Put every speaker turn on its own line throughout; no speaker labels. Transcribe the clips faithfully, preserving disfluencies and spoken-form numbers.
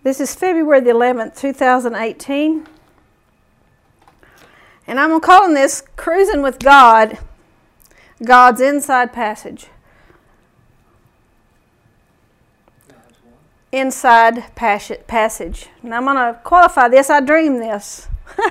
This is February the eleventh, two thousand eighteen. And I'm calling this Cruising with God, God's Inside Passage. Inside Passage. And I'm going to qualify this. I dreamed this.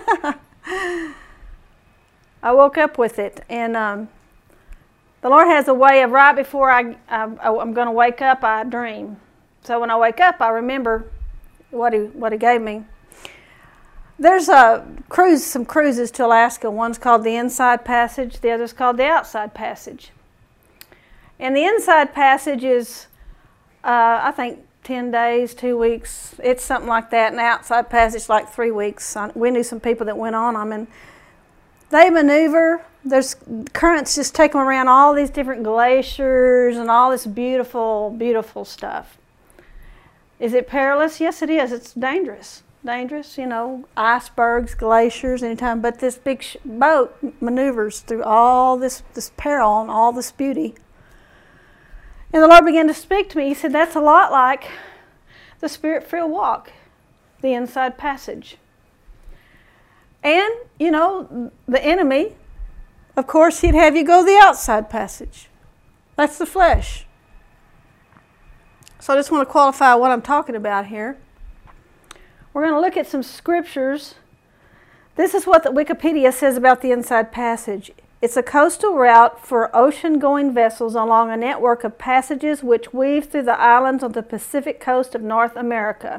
I woke up with it. And um, the Lord has a way of right before I, I, I'm going to wake up, I dream. So when I wake up, I remember what he, what he gave me. There's a cruise, some cruises to Alaska. One's called the Inside Passage. The other's called the Outside Passage. And the Inside Passage is, uh, I think, ten days, two weeks. It's something like that. And the Outside Passage, like three weeks. We knew some people that went on them. And they maneuver. There's currents just take them around all these different glaciers and all this beautiful, beautiful stuff. Is it perilous? Yes, it is. It's dangerous. Dangerous, you know, icebergs, glaciers, anytime. But this big sh- boat maneuvers through all this, this peril and all this beauty. And the Lord began to speak to me. He said, that's a lot like the Spirit-filled walk, the Inside Passage. And, you know, the enemy, of course, he'd have you go the Outside Passage. That's the flesh. So I just want to qualify what I'm talking about here. We're going to look at some scriptures. This is what the Wikipedia says about the Inside Passage. It's a coastal route for ocean-going vessels along a network of passages which weave through the islands on the Pacific coast of North America.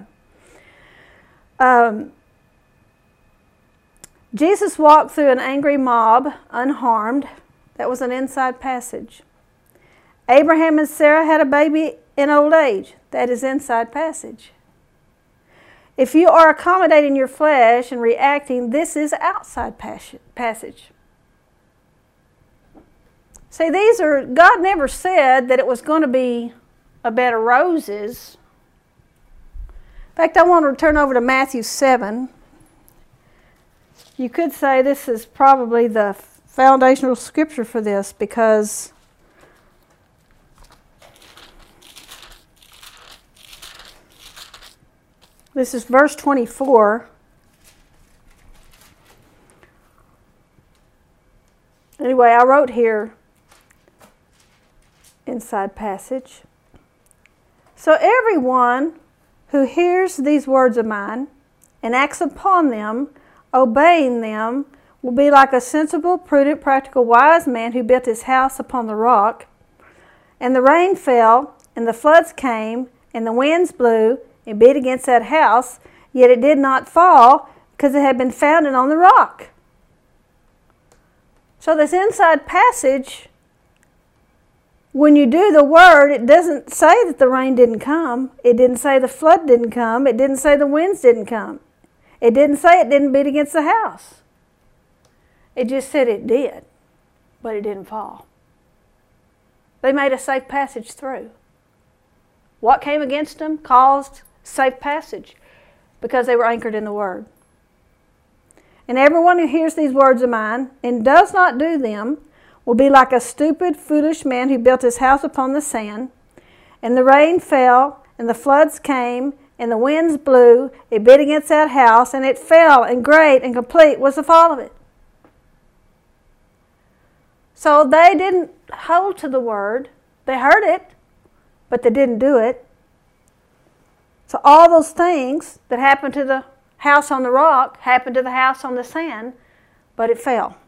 Um, Jesus walked through an angry mob unharmed. That was an inside passage. Abraham and Sarah had a baby in old age. That is inside passage. If you are accommodating your flesh and reacting, this is outside passage. See, these are, God never said that it was going to be a bed of roses. In fact, I want to turn over to Matthew seven. You could say this is probably the foundational scripture for this because this is verse twenty-four. Anyway, I wrote here, inside passage. So everyone who hears these words of mine and acts upon them, obeying them, will be like a sensible, prudent, practical, wise man who built his house upon the rock. And the rain fell, and the floods came, and the winds blew, and beat against that house, yet it did not fall because it had been founded on the rock. So this inside passage, when you do the word, it doesn't say that the rain didn't come. It didn't say the flood didn't come. It didn't say the winds didn't come. It didn't say it didn't beat against the house. It just said it did, but it didn't fall. They made a safe passage through. What came against them caused safe passage because they were anchored in the Word. And everyone who hears these words of mine and does not do them will be like a stupid, foolish man who built his house upon the sand. And the rain fell, and the floods came, and the winds blew. It beat against that house, and it fell, and great and complete was the fall of it. So they didn't hold to the Word. They heard it, but they didn't do it. So all those things that happened to the house on the rock happened to the house on the sand, but it fell.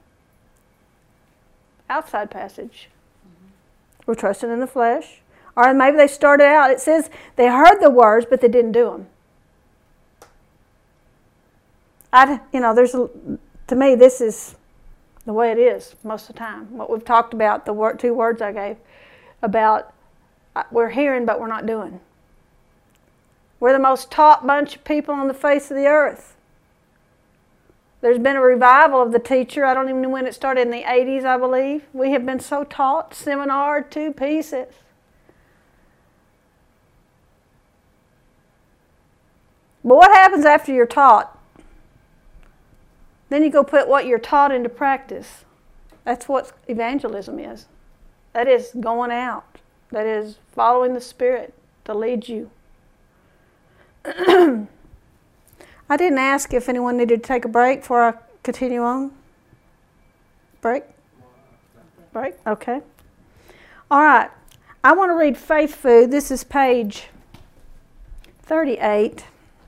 Outside passage. Mm-hmm. We're trusting in the flesh. Or maybe they started out, it says they heard the words, but they didn't do them. I, you know, there's a, to me, this is the way it is most of the time. What we've talked about, the word, two words I gave, about we're hearing, but we're not doing. We're the most taught bunch of people on the face of the earth. There's been a revival of the teacher. I don't even know when it started, in the eighties, I believe. We have been so taught, seminar, two pieces. But what happens after you're taught? Then you go put what you're taught into practice. That's what evangelism is. That is going out. That is following the Spirit to lead you. I didn't ask if anyone needed to take a break before I continue on. Break? Break? Okay. All right. I want to read Faith Food. This is page thirty-eight.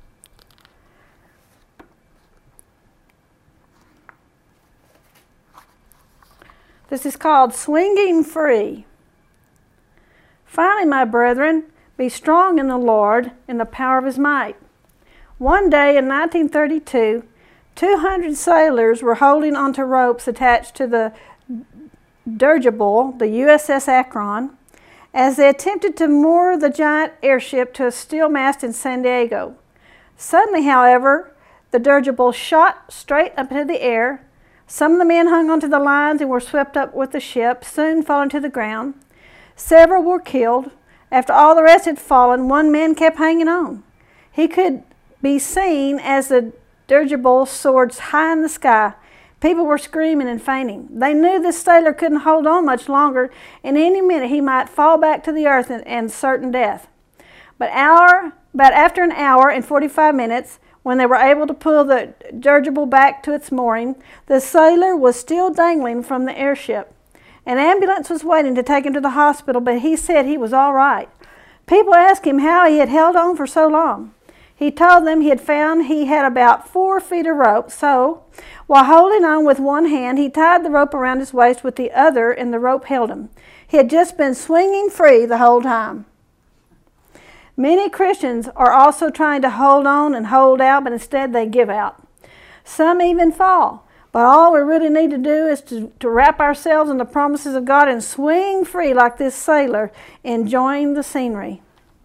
This is called Swinging Free. Finally, my brethren, be strong in the Lord in the power of his might. One day in nineteen thirty-two, two hundred sailors were holding onto ropes attached to the dirigible, the U S S Akron, as they attempted to moor the giant airship to a steel mast in San Diego. Suddenly, however, the dirigible shot straight up into the air. Some of the men hung onto the lines and were swept up with the ship, soon falling to the ground. Several were killed. After all the rest had fallen, one man kept hanging on. He could be seen as the dirigible soared high in the sky. People were screaming and fainting. They knew this sailor couldn't hold on much longer, and any minute he might fall back to the earth and, and certain death. But, hour, but after an hour and forty-five minutes, when they were able to pull the dirigible back to its mooring, the sailor was still dangling from the airship. An ambulance was waiting to take him to the hospital, but he said he was all right. People asked him how he had held on for so long. He told them he had found he had about four feet of rope, so while holding on with one hand, he tied the rope around his waist with the other, and the rope held him. He had just been swinging free the whole time. Many Christians are also trying to hold on and hold out, but instead they give out. Some even fall. But all we really need to do is to, to wrap ourselves in the promises of God and swing free like this sailor, enjoying the scenery.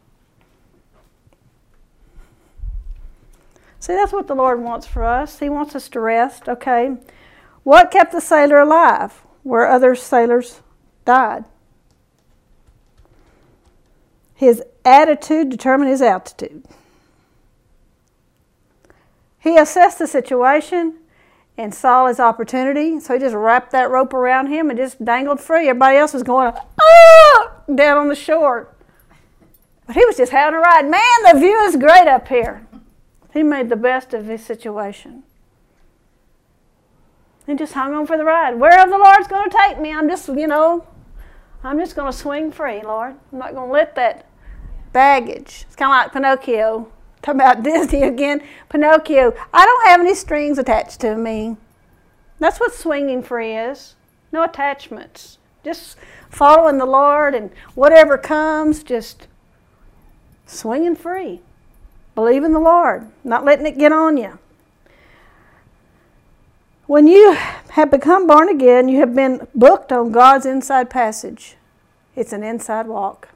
See, that's what the Lord wants for us. He wants us to rest, okay? What kept the sailor alive where other sailors died? His attitude determined his altitude. He assessed the situation and saw his opportunity, so he just wrapped that rope around him and just dangled free. Everybody else was going, ah, down on the shore. But he was just having a ride. Man, the view is great up here. He made the best of his situation. He just hung on for the ride. Wherever the Lord's going to take me, I'm just, you know, I'm just going to swing free, Lord. I'm not going to let that baggage. It's kind of like Pinocchio. Talking about Disney again. Pinocchio. I don't have any strings attached to me. That's what swinging free is. No attachments. Just following the Lord, and whatever comes, just swinging free. Believe in the Lord. Not letting it get on you. When you have become born again, you have been booked on God's inside passage. It's an inside walk.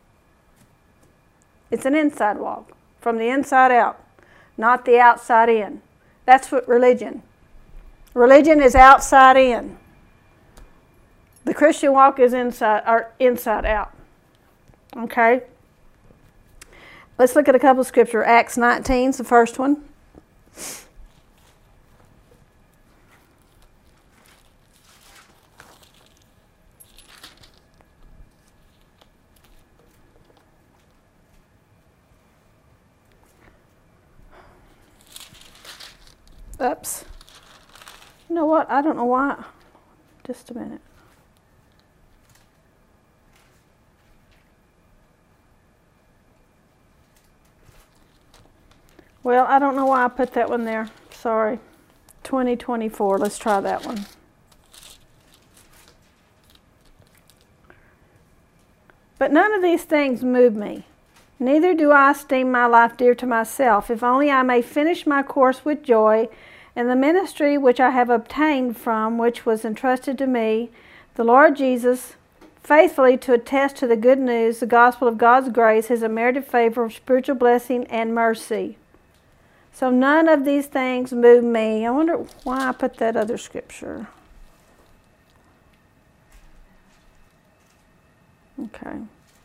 It's an inside walk. From the inside out, not the outside in. That's what religion. Religion is outside in. The Christian walk is inside or inside out. Okay? Let's look at a couple of scripture. Acts nineteen is the first one. Oops. You know what? I don't know why. Just a minute. Well, I don't know why I put that one there. Sorry. twenty twenty-four. Let's try that one. But none of these things move me. Neither do I esteem my life dear to myself, if only I may finish my course with joy, and the ministry which I have obtained from which was entrusted to me, the Lord Jesus, faithfully to attest to the good news, the gospel of God's grace, his unmerited favor, spiritual blessing, and mercy. So none of these things move me. I wonder why I put that other scripture. Okay.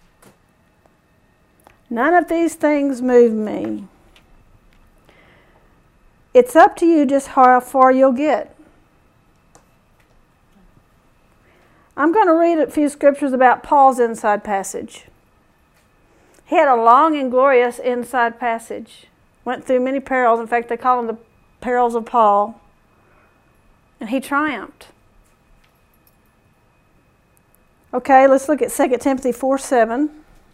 None of these things move me. It's up to you just how far you'll get. I'm going to read a few scriptures about Paul's inside passage. He had a long and glorious inside passage. Went through many perils. In fact, they call them the perils of Paul. And he triumphed. Okay, let's look at Second Timothy four seven.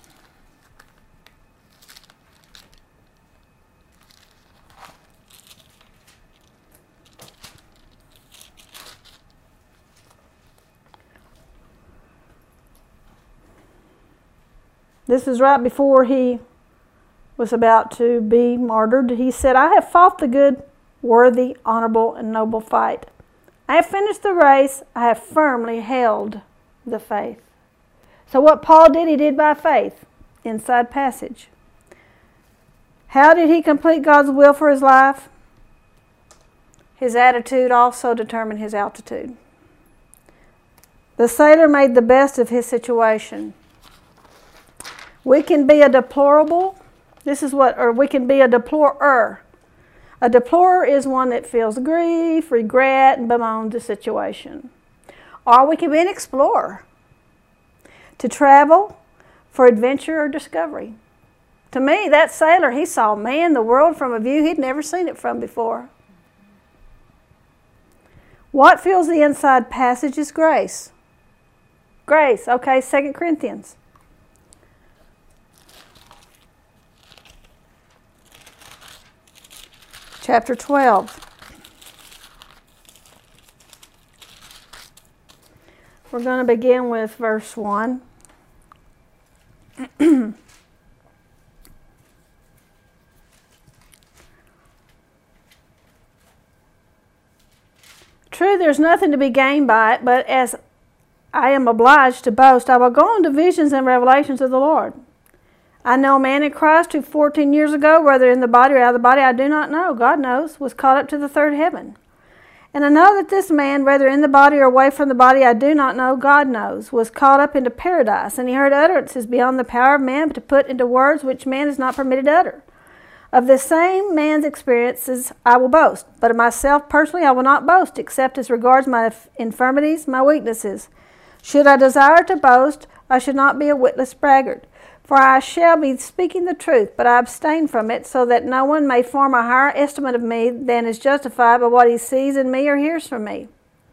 This is right before he was about to be martyred. He said, I have fought the good, worthy, honorable, and noble fight. I have finished the race. I have firmly held the faith. So what Paul did, he did by faith. Inside passage. How did he complete God's will for his life? His attitude also determined his altitude. The sailor made the best of his situation. We can be a deplorable, this is what, or we can be a deplorer. A deplorer is one that feels grief, regret, and bemoans the situation. Or we can be an explorer. To travel for adventure or discovery. To me, that sailor, he saw, man, the world from a view he'd never seen it from before. What fills the inside passage is grace. Grace, okay, Second Corinthians. Chapter twelve. We're going to begin with verse one. True, there's nothing to be gained by it, but as I am obliged to boast, I will go on to visions and revelations of the Lord. I know a man in Christ who fourteen years ago, whether in the body or out of the body, I do not know, God knows, was caught up to the third heaven. And I know that this man, whether in the body or away from the body, I do not know, God knows, was caught up into paradise. And he heard utterances beyond the power of man, but to put into words which man is not permitted to utter. Of the same man's experiences I will boast, but of myself personally I will not boast, except as regards my infirmities, my weaknesses. Should I desire to boast, I should not be a witless braggart. For I shall be speaking the truth, but I abstain from it, so that no one may form a higher estimate of me than is justified by what he sees in me or hears from me.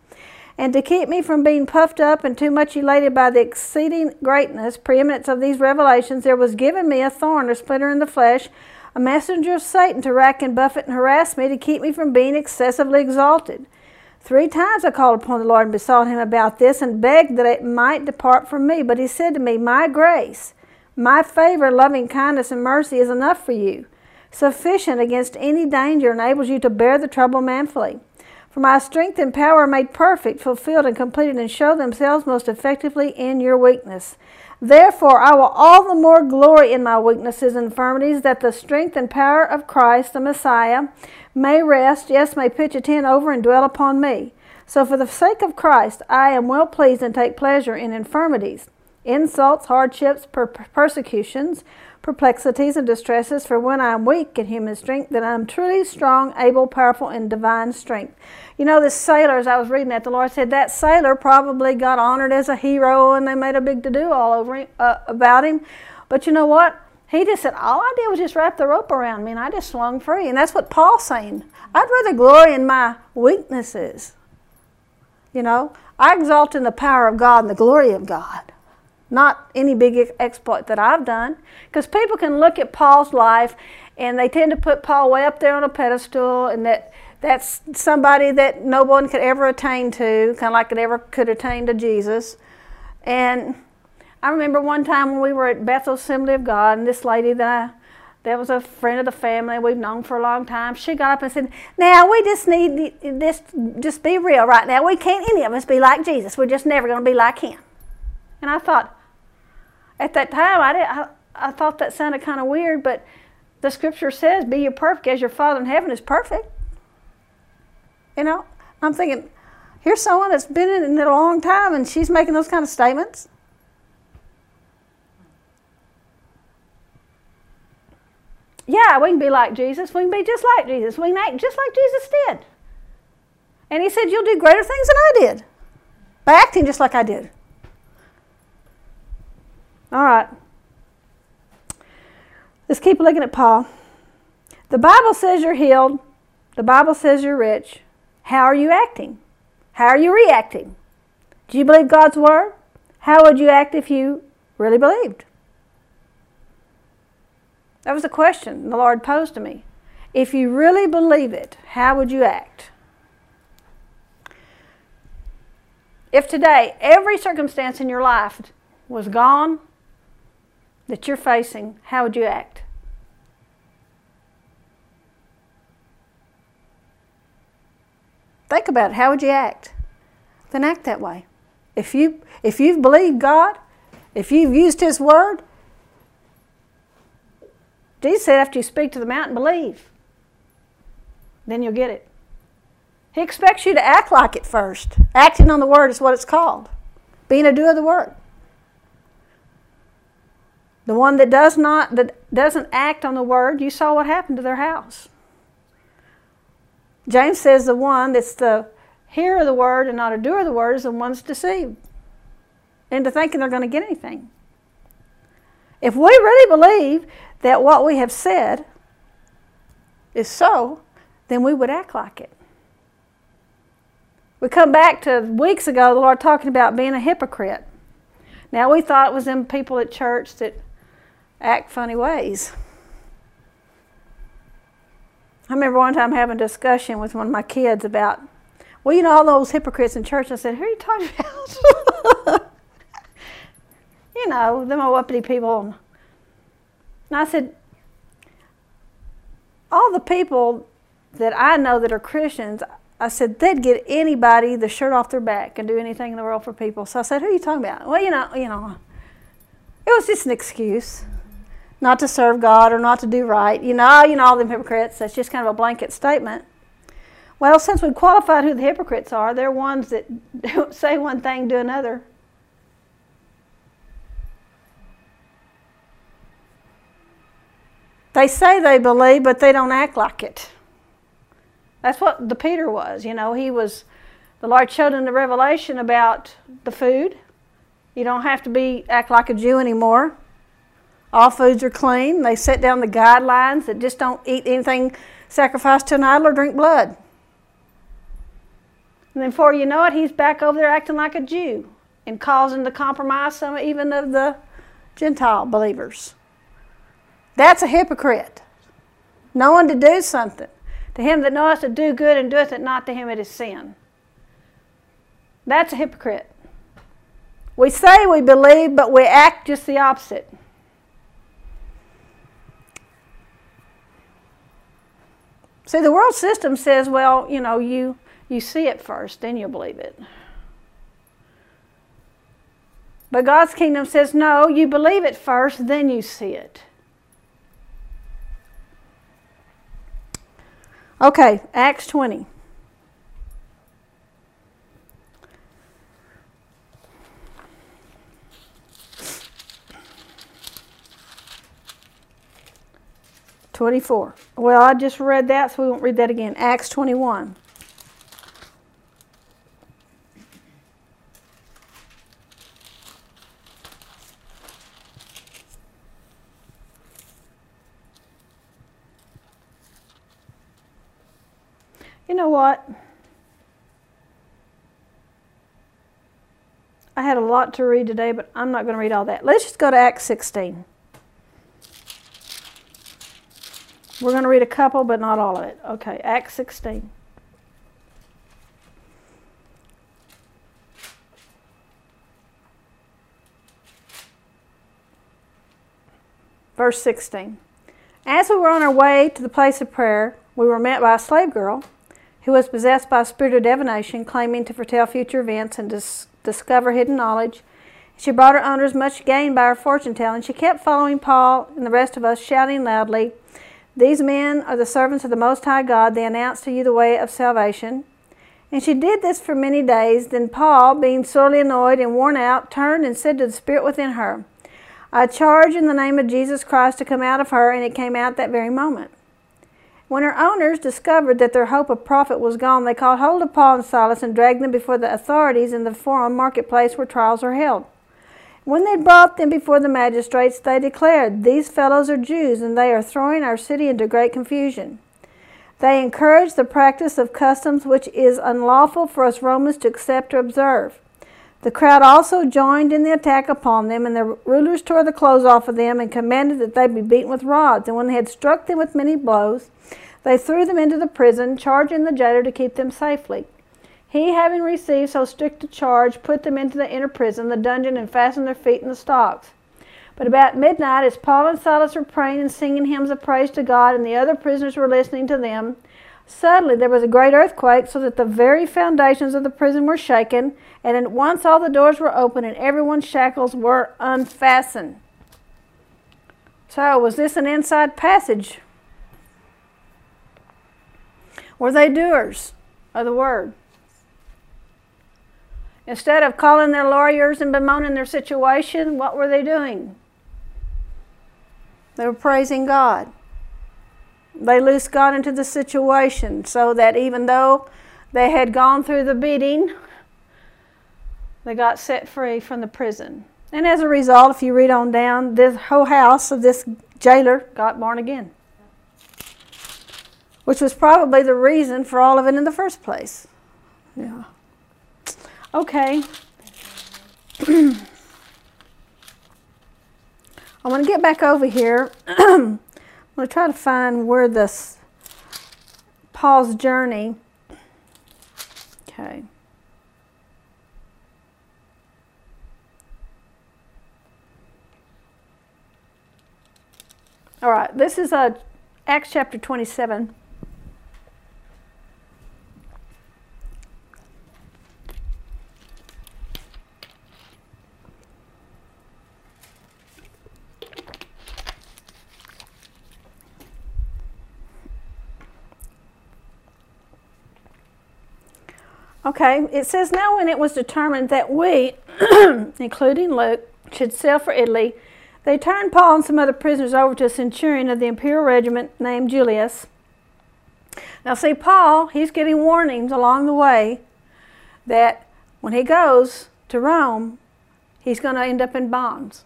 And to keep me from being puffed up and too much elated by the exceeding greatness, preeminence of these revelations, there was given me a thorn, a splinter in the flesh, a messenger of Satan to rack and buffet and harass me, to keep me from being excessively exalted. Three times I called upon the Lord and besought him about this, and begged that it might depart from me. But he said to me, My grace, my favor, loving kindness, and mercy is enough for you. Sufficient against any danger, enables you to bear the trouble manfully. For my strength and power are made perfect, fulfilled, and completed, and show themselves most effectively in your weakness. Therefore I will all the more glory in my weaknesses and infirmities, that the strength and power of Christ the Messiah may rest, yes, may pitch a tent over and dwell upon me. So for the sake of Christ I am well pleased and take pleasure in infirmities, insults, hardships, per- persecutions, perplexities, and distresses. For when I am weak in human strength, then I am truly strong, able, powerful in divine strength. You know, this sailor, as I was reading that, the Lord said that sailor probably got honored as a hero, and they made a big to-do all over him, uh, about him. But you know what? He just said, all I did was just wrap the rope around me, and I just swung free. And that's what Paul's saying. I'd rather glory in my weaknesses. You know, I exalt in the power of God and the glory of God. Not any big exploit that I've done. Because people can look at Paul's life and they tend to put Paul way up there on a pedestal, and that that's somebody that no one could ever attain to, kind of like it ever could attain to Jesus. And I remember one time when we were at Bethel Assembly of God, and this lady that I, that was a friend of the family we've known for a long time, she got up and said, now we just need this, just be real right now. We can't any of us be like Jesus. We're just never going to be like him. And I thought, at that time, I, did, I, I thought that sounded kind of weird, but the scripture says, be ye perfect as your Father in heaven is perfect. You know, I'm thinking, here's someone that's been in it a long time, and she's making those kind of statements. Yeah, we can be like Jesus. We can be just like Jesus. We can act just like Jesus did. And he said, you'll do greater things than I did by acting just like I did. All right. Let's keep looking at Paul. The Bible says you're healed. The Bible says you're rich. How are you acting? How are you reacting? Do you believe God's word? How would you act if you really believed? That was a question the Lord posed to me. If you really believe it, how would you act? If today every circumstance in your life was gone that you're facing, how would you act? Think about it. How would you act? Then act that way. If you if you've believed God, if you've used His word, Jesus said after you speak to the mountain, believe, then you'll get it. He expects you to act like it first. Acting on the word is what it's called. Being a doer of the word. The one that does not, that doesn't act on the word, you saw what happened to their house. James says the one that's the hearer of the word and not a doer of the word is the one that's deceived into thinking they're going to get anything. If we really believe that what we have said is so, then we would act like it. We come back to weeks ago, the Lord talking about being a hypocrite. Now we thought it was them people at church that act funny ways. I remember one time having a discussion with one of my kids about, well, you know, all those hypocrites in church. I said, who are you talking about? You know, them old uppity people. And I said, all the people that I know that are Christians, I said, they'd get anybody the shirt off their back and do anything in the world for people. So I said, who are you talking about? Well, you know, you know, it was just an excuse not to serve God or not to do right. You know, you know, all them hypocrites, that's just kind of a blanket statement. Well, since we've qualified who the hypocrites are, they're ones that say one thing, do another. They say they believe, but they don't act like it. That's what the Peter was. You know, he was, the Lord showed him the revelation about the food. You don't have to be act like a Jew anymore. All foods are clean. They set down the guidelines that just don't eat anything sacrificed to an idol or drink blood. And then before you know it, he's back over there acting like a Jew and causing to compromise some even of the Gentile believers. That's a hypocrite. Knowing to do something. To him that knoweth to do good and doeth it not, to him it is sin. That's a hypocrite. We say we believe, but we act just the opposite. See, the world system says, well, you know, you, you see it first, then you'll believe it. But God's kingdom says, no, you believe it first, then you see it. Okay, Acts twenty. twenty-four. Well, I just read that, so we won't read that again. Acts twenty-one. You know what? I had a lot to read today, but I'm not going to read all that. Let's just go to Acts sixteen. We're going to read a couple, but not all of it. Okay, Acts sixteen. Verse sixteen. As we were on our way to the place of prayer, we were met by a slave girl who was possessed by a spirit of divination, claiming to foretell future events and dis- discover hidden knowledge. She brought her owners much gain by her fortune-telling. She kept following Paul and the rest of us, shouting loudly, "These men are the servants of the Most High God. They announce to you the way of salvation." And she did this for many days. Then Paul, being sorely annoyed and worn out, turned and said to the spirit within her, "I charge in the name of Jesus Christ to come out of her," and it came out that very moment. When her owners discovered that their hope of profit was gone, they caught hold of Paul and Silas and dragged them before the authorities in the forum marketplace where trials are held. When they brought them before the magistrates, they declared, "These fellows are Jews, and they are throwing our city into great confusion. They encourage the practice of customs which is unlawful for us Romans to accept or observe." The crowd also joined in the attack upon them, and the rulers tore the clothes off of them and commanded that they be beaten with rods. And when they had struck them with many blows, they threw them into the prison, charging the jailer to keep them safely. He, having received so strict a charge, put them into the inner prison, the dungeon, and fastened their feet in the stocks. But about midnight, as Paul and Silas were praying and singing hymns of praise to God, and the other prisoners were listening to them, suddenly there was a great earthquake, so that the very foundations of the prison were shaken, and at once all the doors were open, and everyone's shackles were unfastened. So, was this an inside passage? Were they doers of the word? Instead of calling their lawyers and bemoaning their situation, what were they doing? They were praising God. They loosed God into the situation so that even though they had gone through the beating, they got set free from the prison. And as a result, if you read on down, this whole house of this jailer got born again, which was probably the reason for all of it in the first place. Yeah. Okay. I want to get back over here. I'm going to try to find where this Paul's journey. Okay. All right. This is uh, Acts chapter twenty-seven. Okay, it says, "Now when it was determined that we, including Luke, should sail for Italy, they turned Paul and some other prisoners over to a centurion of the imperial regiment named Julius." Now see, Paul, he's getting warnings along the way that when he goes to Rome, he's going to end up in bonds.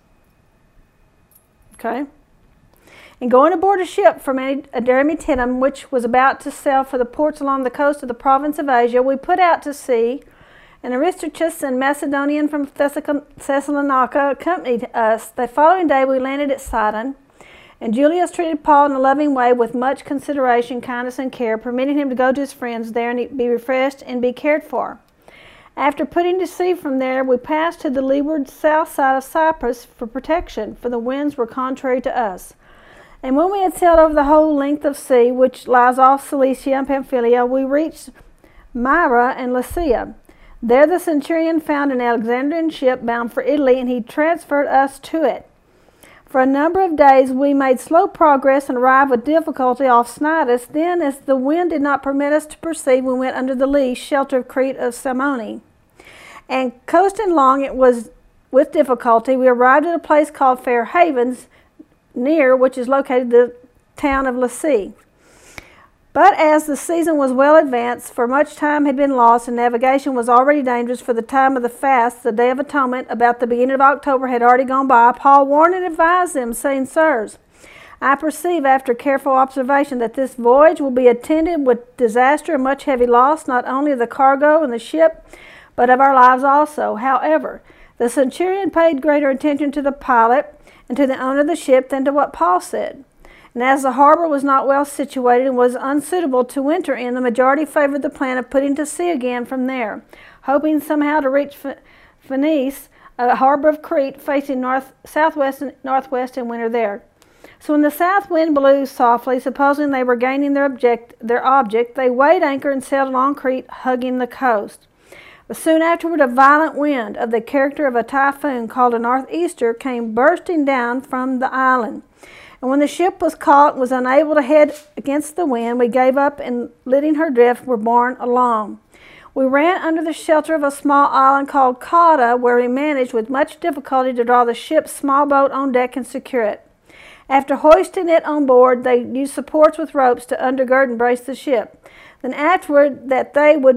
Okay? And going aboard a ship from Adramyttium, which was about to sail for the ports along the coast of the province of Asia, we put out to sea, and Aristarchus and Macedonian from Thessalonica accompanied us. The following day we landed at Sidon, and Julius treated Paul in a loving way with much consideration, kindness, and care, permitting him to go to his friends there and be refreshed and be cared for. After putting to sea from there, we passed to the leeward south side of Cyprus for protection, for the winds were contrary to us. And when we had sailed over the whole length of sea, which lies off Cilicia and Pamphylia, we reached Myra and Lycia. There the centurion found an Alexandrian ship bound for Italy, and he transferred us to it. For a number of days we made slow progress and arrived with difficulty off Cnidus. Then, as the wind did not permit us to proceed, we went under the lee shelter of Crete of Salmone. And coasting along it was with difficulty, we arrived at a place called Fair Havens, near which is located the town of Lasea. But as the season was well advanced, for much time had been lost, and navigation was already dangerous, for the time of the fast, the Day of Atonement, about the beginning of October, had already gone by, Paul warned and advised them, saying, "Sirs, I perceive after careful observation that this voyage will be attended with disaster and much heavy loss, not only of the cargo and the ship, but of our lives also. However, the centurion paid greater attention to the pilot and to the owner of the ship than to what Paul said. And as the harbor was not well situated and was unsuitable to winter in, the majority favored the plan of putting to sea again from there, hoping somehow to reach Phoenice, a harbor of Crete, facing north, southwest and northwest, and winter there. So when the south wind blew softly, supposing they were gaining their object, their object, they weighed anchor and sailed along Crete, hugging the coast. But soon afterward, a violent wind of the character of a typhoon called a northeaster came bursting down from the island. And when the ship was caught and was unable to head against the wind, we gave up and, letting her drift, were borne along. We ran under the shelter of a small island called Cauda, where we managed with much difficulty to draw the ship's small boat on deck and secure it. After hoisting it on board, they used supports with ropes to undergird and brace the ship. Then afterward, that they would be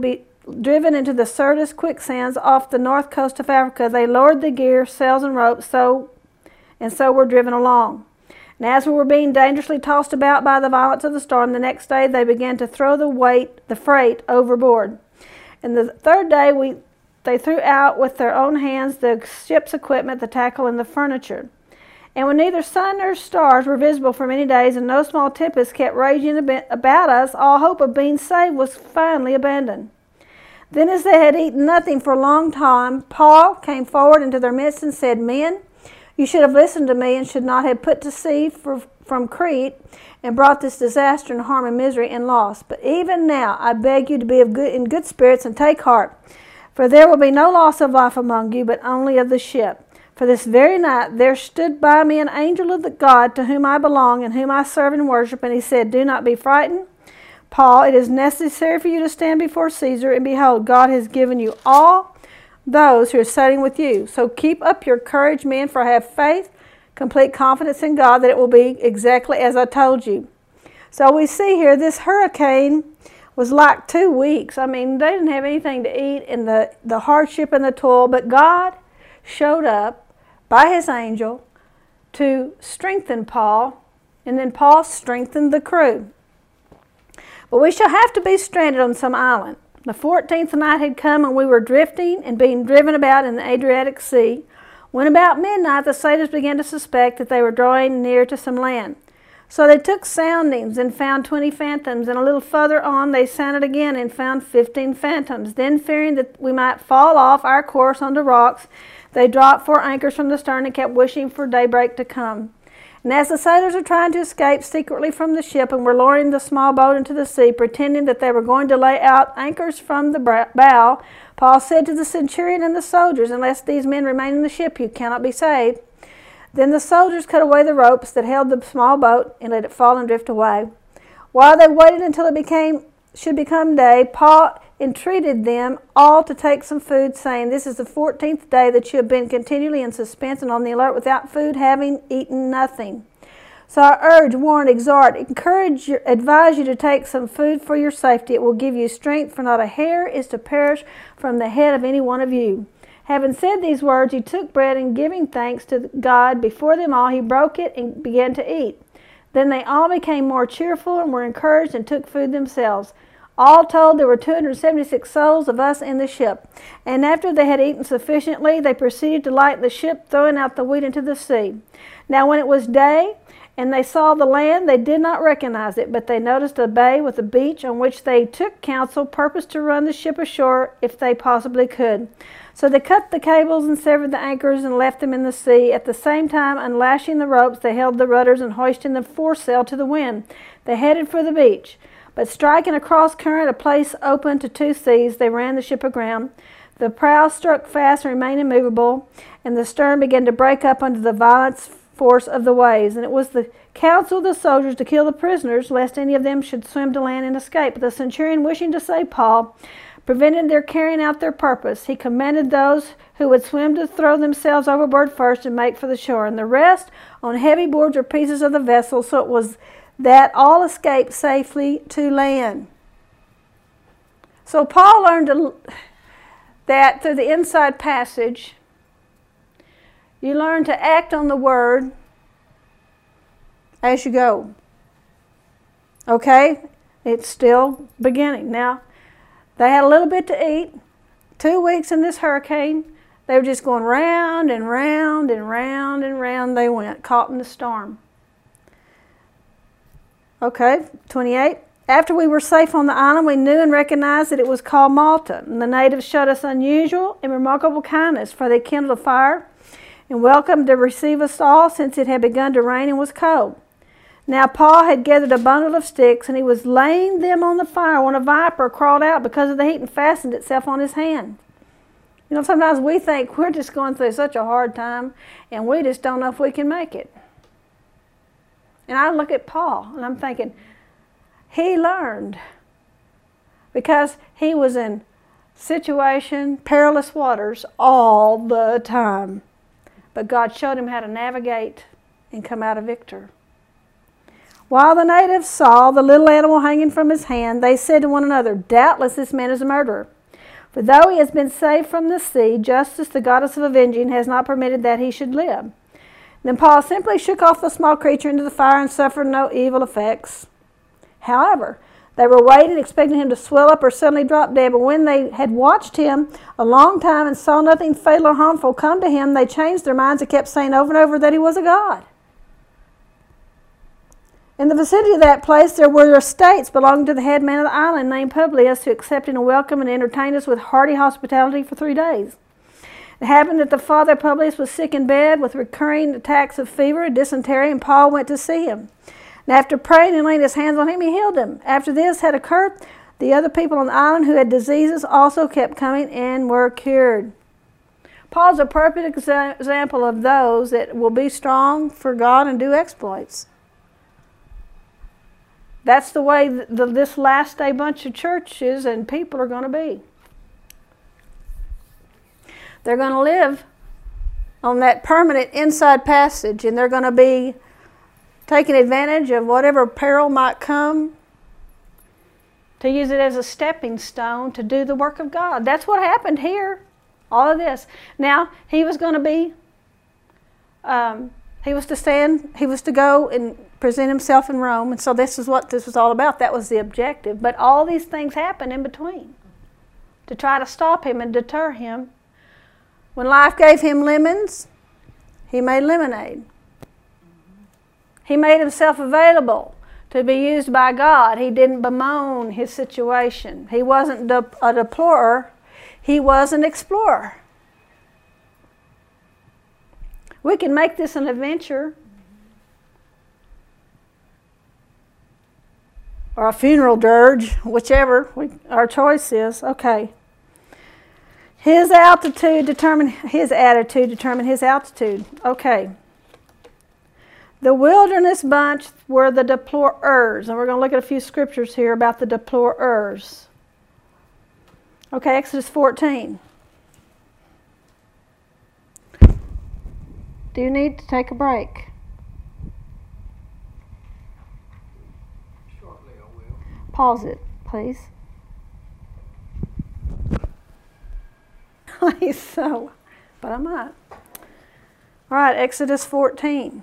driven into the Syrtis quicksands off the north coast of Africa, they lowered the gear, sails, and ropes, so and so were driven along. And as we were being dangerously tossed about by the violence of the storm, the next day they began to throw the weight, the freight, overboard. And the third day we they threw out with their own hands the ship's equipment, the tackle, and the furniture. And when neither sun nor stars were visible for many days, and no small tempest kept raging about us, all hope of being saved was finally abandoned. Then, as they had eaten nothing for a long time, Paul came forward into their midst and said, Men, you should have listened to me and should not have put to sea for, from Crete and brought this disaster and harm and misery and loss. But even now I beg you to be of good, in good spirits and take heart, for there will be no loss of life among you, but only of the ship. For this very night there stood by me an angel of the God to whom I belong and whom I serve and worship, and he said, Do not be frightened, Paul, it is necessary for you to stand before Caesar, and behold, God has given you all those who are sailing with you. So keep up your courage, men, for I have faith, complete confidence in God that it will be exactly as I told you. So we see here this hurricane was like two weeks. I mean, they didn't have anything to eat in the, the hardship and the toil, but God showed up by his angel to strengthen Paul, and then Paul strengthened the crew. But we shall have to be stranded on some island. The fourteenth night had come, and we were drifting and being driven about in the Adriatic Sea, when about midnight the sailors began to suspect that they were drawing near to some land. So they took soundings and found twenty fathoms, and a little further on they sounded again and found fifteen fathoms. Then, fearing that we might fall off our course on the rocks, they dropped four anchors from the stern and kept wishing for daybreak to come. And as the sailors were trying to escape secretly from the ship and were lowering the small boat into the sea, pretending that they were going to lay out anchors from the bow, Paul said to the centurion and the soldiers, Unless these men remain in the ship, you cannot be saved. Then the soldiers cut away the ropes that held the small boat and let it fall and drift away. While they waited until it became should become day, Paul entreated them all to take some food, saying, This is the fourteenth day that you have been continually in suspense and on the alert without food, having eaten nothing. So I urge, warn, exhort, encourage, advise you to take some food for your safety. It will give you strength, for not a hair is to perish from the head of any one of you. Having said these words, he took bread, and giving thanks to God before them all, he broke it and began to eat. Then they all became more cheerful and were encouraged and took food themselves. All told, there were two hundred seventy-six souls of us in the ship. And after they had eaten sufficiently, they proceeded to light the ship, throwing out the wheat into the sea. Now when it was day, and they saw the land, they did not recognize it, but they noticed a bay with a beach, on which they took counsel, purposed to run the ship ashore if they possibly could. So they cut the cables and severed the anchors and left them in the sea. At the same time, unlashing the ropes, they held the rudders and hoisting the foresail to the wind. They headed for the beach. But striking across current, a place open to two seas, they ran the ship aground. The prow struck fast and remained immovable, and the stern began to break up under the violent force of the waves. And it was the counsel of the soldiers to kill the prisoners, lest any of them should swim to land and escape. But the centurion, wishing to save Paul, prevented their carrying out their purpose. He commanded those who would swim to throw themselves overboard first and make for the shore, and the rest on heavy boards or pieces of the vessel. So it was that all escaped safely to land. So Paul learned to, that through the inside passage, you learn to act on the word as you go. Okay? It's still beginning. Now, they had a little bit to eat. Two weeks in this hurricane, they were just going round and round and round and round they went, caught in the storm. Okay, twenty-eight. After we were safe on the island, we knew and recognized that it was called Malta. And the natives showed us unusual and remarkable kindness, for they kindled a fire and welcomed to receive us all, since it had begun to rain and was cold. Now Paul had gathered a bundle of sticks, and he was laying them on the fire when a viper crawled out because of the heat and fastened itself on his hand. You know, sometimes we think we're just going through such a hard time, and we just don't know if we can make it. And I look at Paul, and I'm thinking, he learned, because he was in situation, perilous waters all the time. But God showed him how to navigate and come out a victor. While the natives saw the little animal hanging from his hand, they said to one another, Doubtless this man is a murderer. For though he has been saved from the sea, justice, the goddess of avenging, has not permitted that he should live. Then Paul simply shook off the small creature into the fire and suffered no evil effects. However, they were waiting, expecting him to swell up or suddenly drop dead. But when they had watched him a long time and saw nothing fatal or harmful come to him, they changed their minds and kept saying over and over that he was a god. In the vicinity of that place there were estates belonging to the head man of the island, named Publius, who accepted and welcomed and entertained us with hearty hospitality for three days. It happened that the father of Publius was sick in bed with recurring attacks of fever and dysentery, and Paul went to see him. And after praying and laying his hands on him, he healed him. After this had occurred, the other people on the island who had diseases also kept coming and were cured. Paul's a perfect exa- example of those that will be strong for God and do exploits. That's the way the, the, this last day bunch of churches and people are going to be. They're going to live on that permanent inside passage, and they're going to be taking advantage of whatever peril might come to use it as a stepping stone to do the work of God. That's what happened here, all of this. Now, he was going to be, um, he was to stand, he was to go and present himself in Rome, and so this is what this was all about. That was the objective. But all these things happened in between to try to stop him and deter him. When life gave him lemons, he made lemonade. He made himself available to be used by God. He didn't bemoan his situation. He wasn't a deplorer. He was an explorer. We can make this an adventure or a funeral dirge, whichever we, our choice is. Okay. His altitude determined his attitude, determined his altitude. Okay. The wilderness bunch were the deplorers, and we're going to look at a few scriptures here about the deplorers. Okay, Exodus fourteen. Do you need to take a break?
Shortly I will.
Pause it, please. Please, so, but I might. All right, Exodus fourteen.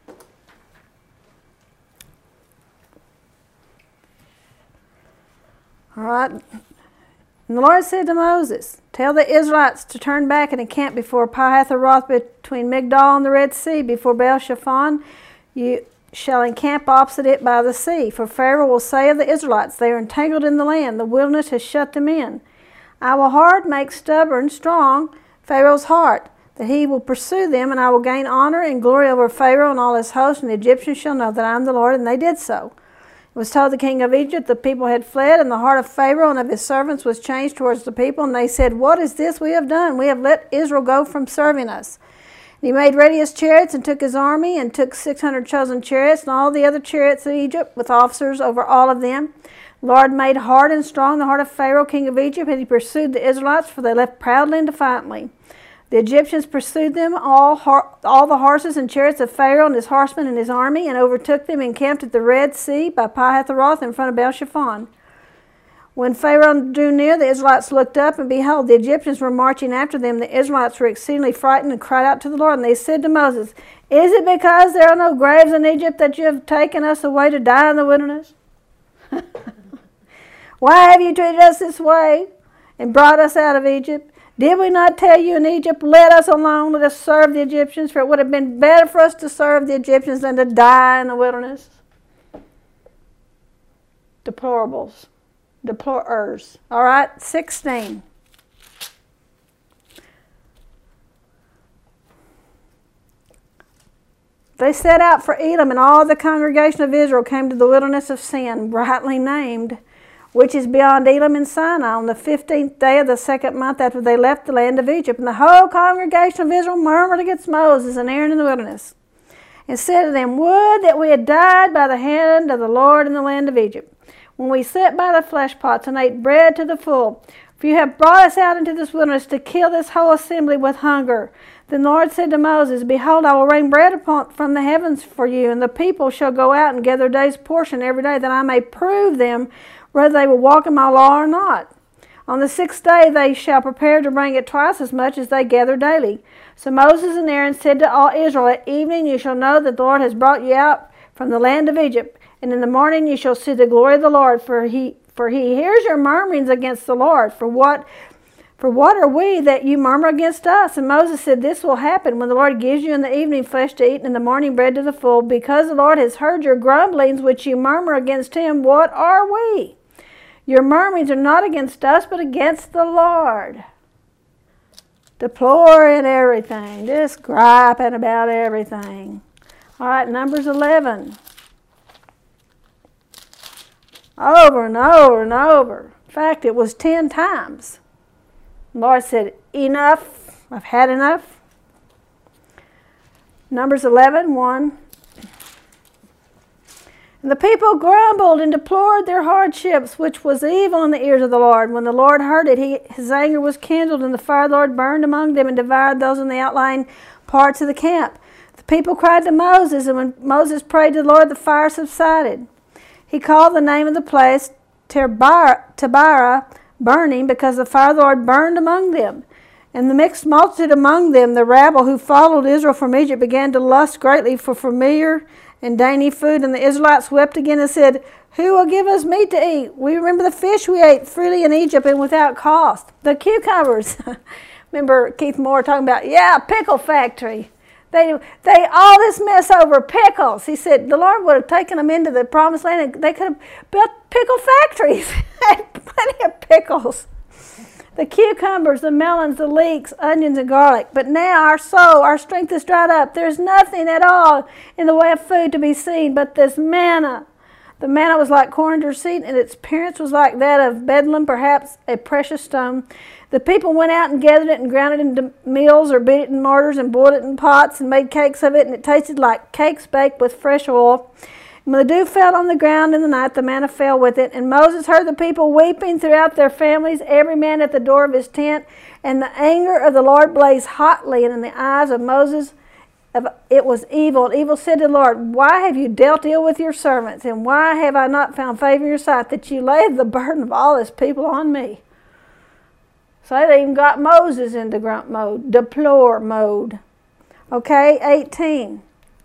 All right. And the Lord said to Moses, tell the Israelites to turn back and encamp before Pi-hahiroth between Migdol and the Red Sea, before Baal-Zephon. You shall encamp opposite it by the sea. For Pharaoh will say of the Israelites, they are entangled in the land. The wilderness has shut them in. I will hard make stubborn, strong Pharaoh's heart, that he will pursue them, and I will gain honor and glory over Pharaoh and all his host, and the Egyptians shall know that I am the Lord. And they did so. It was told the king of Egypt the people had fled, and the heart of Pharaoh and of his servants was changed towards the people. And they said, what is this we have done? We have let Israel go from serving us. And he made ready his chariots and took his army and took six hundred chosen chariots and all the other chariots of Egypt with officers over all of them. The Lord made hard and strong the heart of Pharaoh, king of Egypt, and he pursued the Israelites, for they left proudly and defiantly. The Egyptians pursued them, all all the horses and chariots of Pharaoh and his horsemen and his army, and overtook them and camped at the Red Sea by Pi-hahiroth in front of Baal-Zephon. When Pharaoh drew near, the Israelites looked up, and behold, the Egyptians were marching after them. The Israelites were exceedingly frightened and cried out to the Lord, and they said to Moses, is it because there are no graves in Egypt that you have taken us away to die in the wilderness? Why have you treated us this way and brought us out of Egypt? Did we not tell you in Egypt, let us alone, let us serve the Egyptians? For it would have been better for us to serve the Egyptians than to die in the wilderness. Deplorables. Deplorers. All right, sixteen. They set out for Elim, and all the congregation of Israel came to the wilderness of Sin, rightly named, which is beyond Elim and Sinai, on the fifteenth day of the second month after they left the land of Egypt. And the whole congregation of Israel murmured against Moses and Aaron in the wilderness, and said to them, would that we had died by the hand of the Lord in the land of Egypt, when we sat by the flesh pots and ate bread to the full. For you have brought us out into this wilderness to kill this whole assembly with hunger. Then the Lord said to Moses, behold, I will rain bread upon, from the heavens for you, and the people shall go out and gather their day's portion every day, that I may prove them whether they will walk in my law or not. On the sixth day they shall prepare to bring it twice as much as they gather daily. So Moses and Aaron said to all Israel, at evening you shall know that the Lord has brought you out from the land of Egypt, and in the morning you shall see the glory of the Lord, for he for he hears your murmurings against the Lord. For what for what are we that you murmur against us? And Moses said, this will happen when the Lord gives you in the evening flesh to eat, and in the morning bread to the full, because the Lord has heard your grumblings which you murmur against him. What are we? Your murmurings are not against us, but against the Lord. Deploring everything, just griping about everything. All right, Numbers eleven. Over and over and over. In fact, it was ten times. The Lord said, enough, I've had enough. Numbers eleven, one. And the people grumbled and deplored their hardships, which was evil in the ears of the Lord. When the Lord heard it, he, his anger was kindled, and the fire of the Lord burned among them and devoured those in the outlying parts of the camp. The people cried to Moses, and when Moses prayed to the Lord, the fire subsided. He called the name of the place Taberah, burning, because the fire of the Lord burned among them. And the mixed multitude among them, the rabble who followed Israel from Egypt, began to lust greatly for familiar and dainty food. And the Israelites wept again and said, who will give us meat to eat? We remember the fish we ate freely in Egypt and without cost. The cucumbers. Remember Keith Moore talking about, yeah, pickle factory. They, they all this mess over pickles. He said the Lord would have taken them into the promised land and they could have built pickle factories. Had plenty of pickles. The cucumbers, the melons, the leeks, onions, and garlic. But now our soul, our strength is dried up. There's nothing at all in the way of food to be seen but this manna. The manna was like coriander seed, and its appearance was like that of Bedlam, perhaps a precious stone. The people went out and gathered it and ground it into meals, or beat it in mortars and boiled it in pots and made cakes of it, and it tasted like cakes baked with fresh oil. And when the dew fell on the ground in the night, the manna fell with it. And Moses heard the people weeping throughout their families, every man at the door of his tent. And the anger of the Lord blazed hotly, and in the eyes of Moses it was evil. And evil said to the Lord, why have you dealt ill with your servants? And why have I not found favor in your sight, that you laid the burden of all this people on me? So they even got Moses into grunt mode, deplore mode. Okay, eighteen.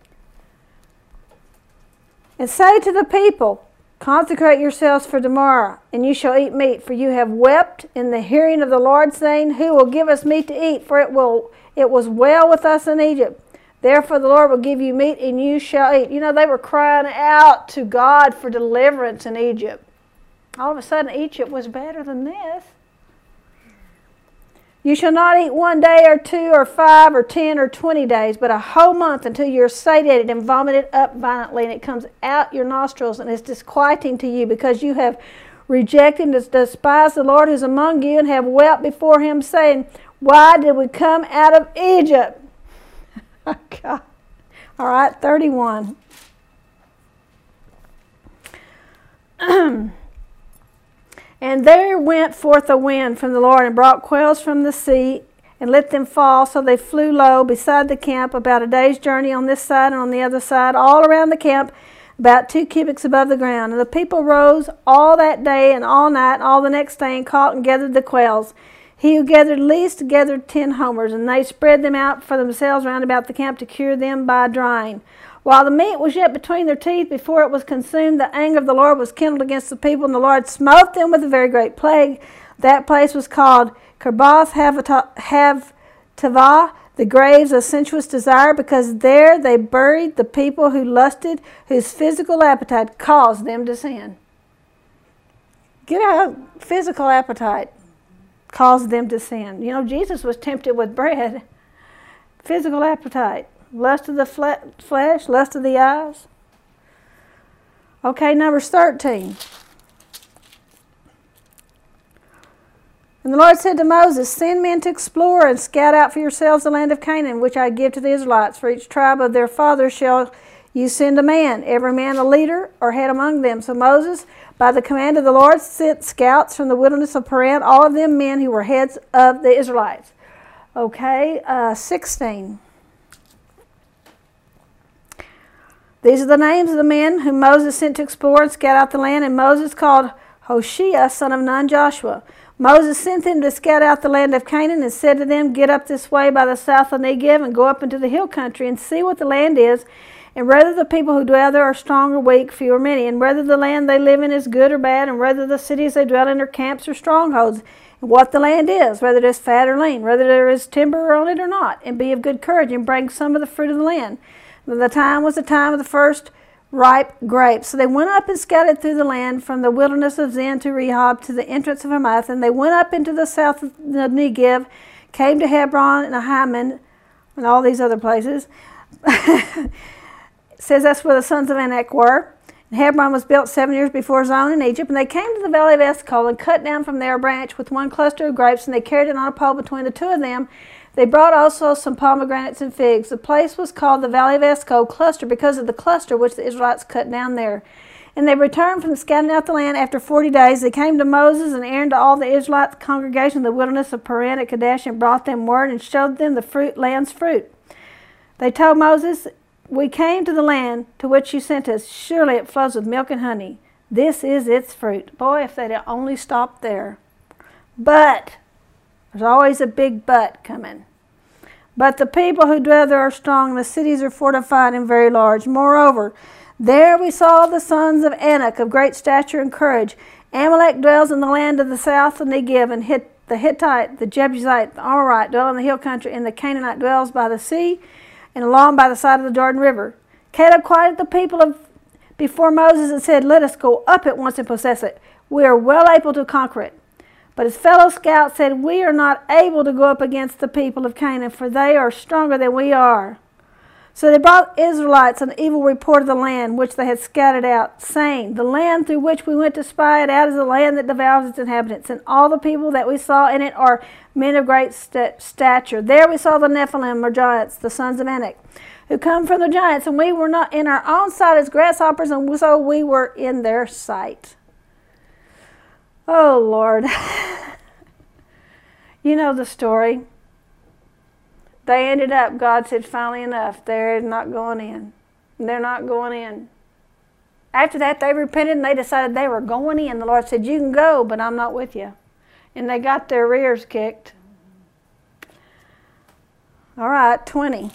And say to the people, consecrate yourselves for tomorrow, and you shall eat meat, for you have wept in the hearing of the Lord, saying, who will give us meat to eat? For it will it was well with us in Egypt. Therefore the Lord will give you meat, and you shall eat. You know, they were crying out to God for deliverance in Egypt. All of a sudden, Egypt was better than this. You shall not eat one day or two or five or ten or twenty days, but a whole month, until you are satiated and vomited up violently, and it comes out your nostrils, and is disquieting to you, because you have rejected and despised the Lord who is among you, and have wept before him, saying, why did we come out of Egypt? Oh, God. All right, thirty-one. And there went forth a wind from the Lord, and brought quails from the sea, and let them fall. So they flew low beside the camp, about a day's journey on this side and on the other side, all around the camp, about two cubits above the ground. And the people rose all that day and all night and all the next day, and caught and gathered the quails. He who gathered least gathered ten homers, and they spread them out for themselves round about the camp, to cure them by drying. While the meat was yet between their teeth, before it was consumed, the anger of the Lord was kindled against the people, and the Lord smote them with a very great plague. That place was called Kerbath Havtavah, the graves of sensuous desire, because there they buried the people who lusted, whose physical appetite caused them to sin. Get out, physical appetite caused them to sin. You know, Jesus was tempted with bread. Physical appetite. Lust of the fle- flesh, lust of the eyes. Okay, Numbers thirteen. And the Lord said to Moses, send men to explore and scout out for yourselves the land of Canaan, which I give to the Israelites. For each tribe of their fathers shall you send a man, every man a leader or head among them. So Moses, by the command of the Lord, sent scouts from the wilderness of Paran, all of them men who were heads of the Israelites. Okay, uh, sixteen. These are the names of the men whom Moses sent to explore and scout out the land. And Moses called Hoshea, son of Nun, Joshua. Moses sent them to scout out the land of Canaan and said to them, get up this way by the south of Negev and go up into the hill country and see what the land is, and whether the people who dwell there are strong or weak, few or many, and whether the land they live in is good or bad, and whether the cities they dwell in are camps or strongholds, and what the land is, whether it is fat or lean, whether there is timber on it or not, and be of good courage and bring some of the fruit of the land. And the time was the time of the first ripe grapes. So they went up and scattered through the land from the wilderness of Zin to Rehob to the entrance of Hamath, and they went up into the south of the Negev, came to Hebron and Ahiman, and all these other places. It says that's where the sons of Anak were. And Hebron was built seven years before Zon in Egypt, and they came to the valley of Eshcol and cut down from there a branch with one cluster of grapes, and they carried it on a pole between the two of them. They brought also some pomegranates and figs. The place was called the Valley of Eshcol cluster because of the cluster which the Israelites cut down there. And they returned from scouting out the land after forty days. They came to Moses and Aaron to all the Israelite congregation in the wilderness of Paran at Kadesh and brought them word and showed them the fruit, land's fruit. They told Moses, we came to the land to which you sent us. Surely it flows with milk and honey. This is its fruit. Boy, if they'd only stopped there. But there's always a big but coming. But the people who dwell there are strong, and the cities are fortified and very large. Moreover, there we saw the sons of Anak of great stature and courage. Amalek dwells in the land of the south of Negev, and Hit, the Hittite, the Jebusite, the Amorite dwell in the hill country, and the Canaanite dwells by the sea and along by the side of the Jordan River. Caleb quieted the people of before Moses and said, let us go up at once and possess it. We are well able to conquer it. But his fellow scouts said, we are not able to go up against the people of Canaan, for they are stronger than we are. So they brought Israelites an evil report of the land which they had scouted out, saying, the land through which we went to spy it out is a land that devours its inhabitants, and all the people that we saw in it are men of great st- stature. There we saw the Nephilim, or giants, the sons of Anak, who come from the giants, and we were not in our own sight as grasshoppers, and so we were in their sight. Oh, Lord. You know the story. They ended up, God said, finally enough. They're not going in. They're not going in. After that, they repented and they decided they were going in. The Lord said, you can go, but I'm not with you. And they got their rears kicked. All right, twenty.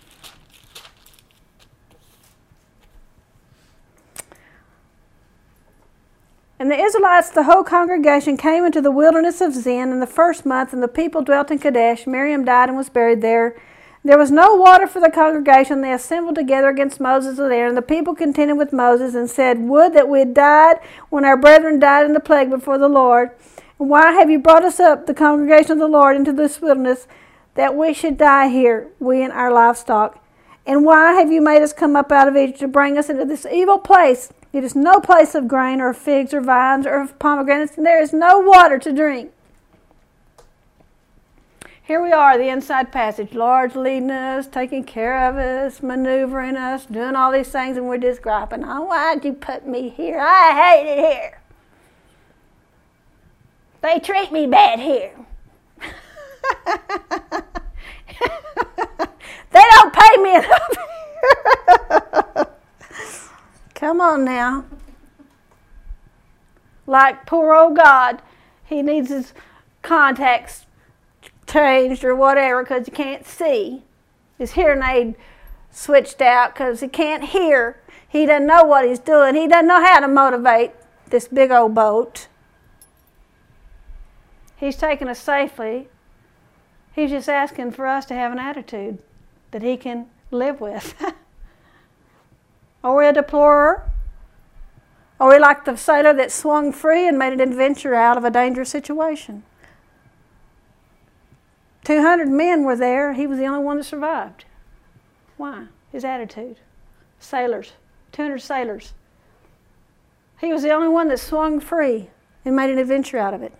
And the Israelites, the whole congregation, came into the wilderness of Zin in the first month, and the people dwelt in Kadesh. Miriam died and was buried there. There was no water for the congregation. They assembled together against Moses and Aaron. The people contended with Moses and said, would that we had died when our brethren died in the plague before the Lord. And why have you brought us up, the congregation of the Lord, into this wilderness, that we should die here, we and our livestock? And why have you made us come up out of Egypt to bring us into this evil place? It is no place of grain or of figs or vines or of pomegranates, and there is no water to drink. Here we are, the inside passage. Lord's leading us, taking care of us, maneuvering us, doing all these things, and we're just griping, oh, why'd you put me here? I hate it here. They treat me bad here. They don't pay me enough here. Come on now. Like poor old God, he needs his contacts changed or whatever because he can't see. His hearing aid switched out because he can't hear. He doesn't know what he's doing. He doesn't know how to motivate this big old boat. He's taking us safely. He's just asking for us to have an attitude that he can live with. Are we a deplorer? Are we like the sailor that swung free and made an adventure out of a dangerous situation? two hundred men were there. He was the only one that survived. Why? His attitude. Sailors. two hundred sailors. He was the only one that swung free and made an adventure out of it.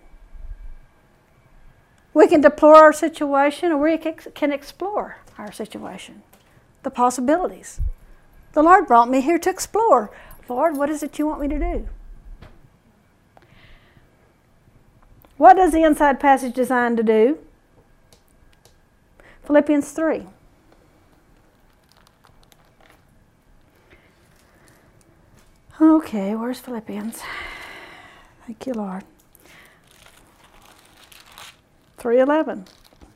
We can deplore our situation, or we can explore our situation. The possibilities. The Lord brought me here to explore. Lord, what is it you want me to do? What does the inside passage designed to do? Philippians three. Okay, where's Philippians? Thank you, Lord. three eleven.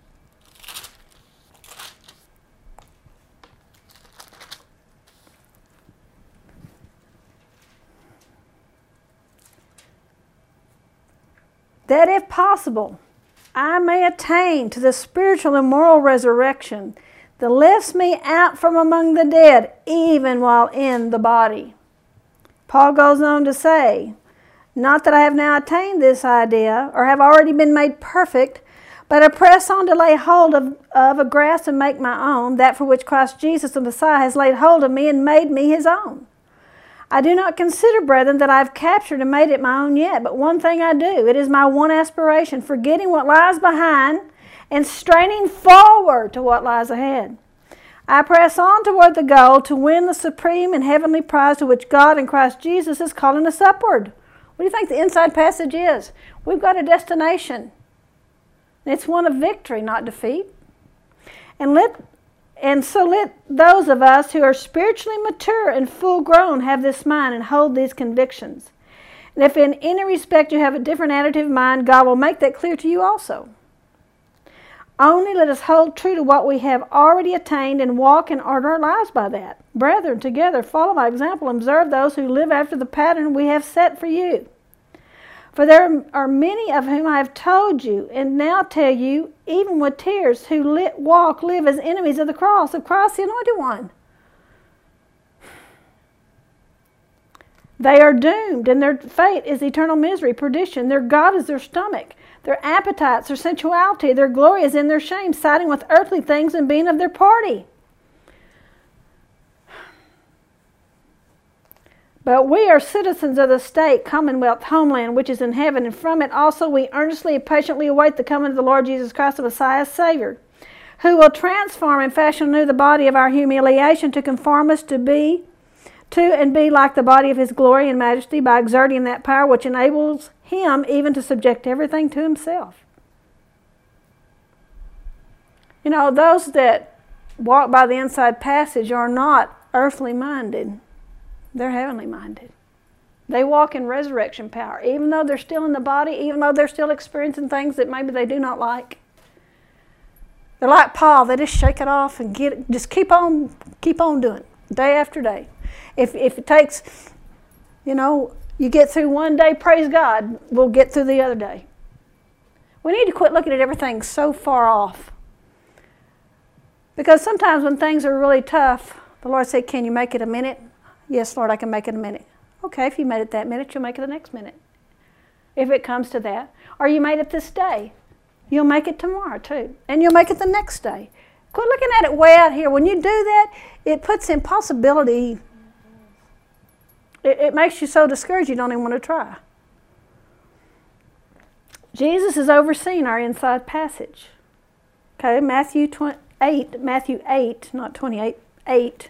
That if possible, I may attain to the spiritual and moral resurrection that lifts me out from among the dead, even while in the body. Paul goes on to say, not that I have now attained this idea, or have already been made perfect, but I press on to lay hold of, of a grasp and make my own, that for which Christ Jesus the Messiah has laid hold of me and made me his own. I do not consider, brethren, that I have captured and made it my own yet, but one thing I do, it is my one aspiration, forgetting what lies behind and straining forward to what lies ahead. I press on toward the goal to win the supreme and heavenly prize to which God in Christ Jesus is calling us upward. What do you think the inside passage is? We've got a destination. It's one of victory, not defeat. And let And so let those of us who are spiritually mature and full grown have this mind and hold these convictions. And if in any respect you have a different attitude of mind, God will make that clear to you also. Only let us hold true to what we have already attained and walk and order our lives by that. Brethren, together follow my example and observe those who live after the pattern we have set for you. For there are many of whom I have told you, and now tell you, even with tears, who lit, walk, live as enemies of the cross of Christ the Anointed One. They are doomed, and their fate is eternal misery, perdition. Their God is their stomach, their appetites, their sensuality. Their glory is in their shame, siding with earthly things and being of their party. But we are citizens of the state, commonwealth, homeland, which is in heaven, and from it also we earnestly and patiently await the coming of the Lord Jesus Christ, the Messiah, Savior, who will transform and fashion anew the body of our humiliation to conform us to be, to and be like the body of his glory and majesty, by exerting that power which enables him even to subject everything to himself. You know, those that walk by the inside passage are not earthly minded. They're heavenly minded. They walk in resurrection power, even though they're still in the body, even though they're still experiencing things that maybe they do not like. They're like Paul. They just shake it off and get it, just keep on, keep on doing it, day after day. If if it takes, you know, you get through one day, praise God, we'll get through the other day. We need to quit looking at everything so far off. Because sometimes when things are really tough, the Lord said, can you make it a minute? Yes, Lord, I can make it a minute. Okay, if you made it that minute, you'll make it the next minute. If it comes to that. Or you made it this day. You'll make it tomorrow too. And you'll make it the next day. Quit looking at it way out here. When you do that, it puts impossibility. It, it makes you so discouraged you don't even want to try. Jesus is overseeing our inside passage. Okay, Matthew eight, Matthew eight, not twenty-eight, eight.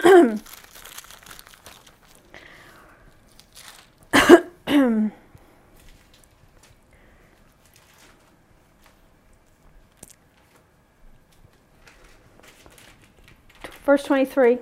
Verse twenty-three.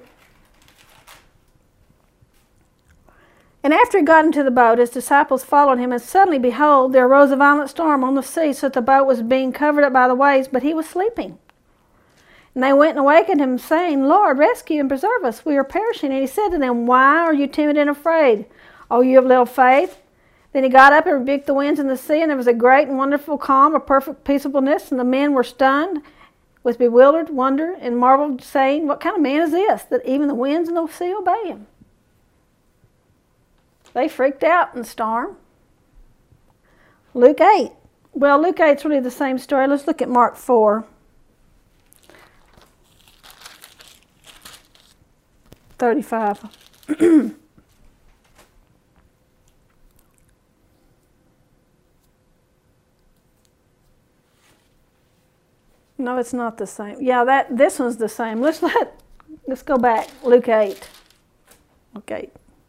And after he got into the boat, his disciples followed him, and suddenly, behold, there arose a violent storm on the sea, so that the boat was being covered up by the waves, but he was sleeping. And they went and awakened him, saying, Lord, rescue and preserve us, we are perishing. And he said to them, why are you timid and afraid, O you of little faith? Then he got up and rebuked the winds and the sea, and there was a great and wonderful calm, a perfect peaceableness, and the men were stunned with bewildered wonder and marveled, saying, what kind of man is this, that even the winds and the sea obey him? They freaked out in the storm. Luke eight. Well, Luke eight is really the same story. Let's look at Mark four. thirty-five. No, it's not the same. Yeah, that this one's the same. Let's let let's go back. Luke eight. Okay.